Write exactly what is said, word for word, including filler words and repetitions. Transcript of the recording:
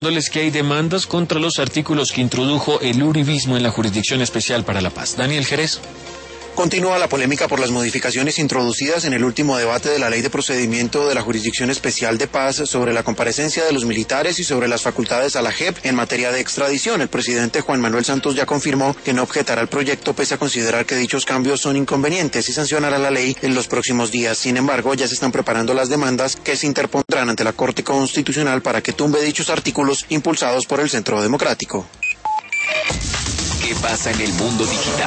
que hay demandas contra los artículos que introdujo el uribismo en la Jurisdicción Especial para la Paz. Daniel Jerez. Continúa la polémica por las modificaciones introducidas en el último debate de la Ley de Procedimiento de la Jurisdicción Especial de Paz sobre la comparecencia de los militares y sobre las facultades a la J E P en materia de extradición. El presidente Juan Manuel Santos ya confirmó que no objetará el proyecto pese a considerar que dichos cambios son inconvenientes y sancionará la ley en los próximos días. Sin embargo, ya se están preparando las demandas que se interpondrán ante la Corte Constitucional para que tumbe dichos artículos impulsados por el Centro Democrático. ¿Qué pasa en el mundo digital?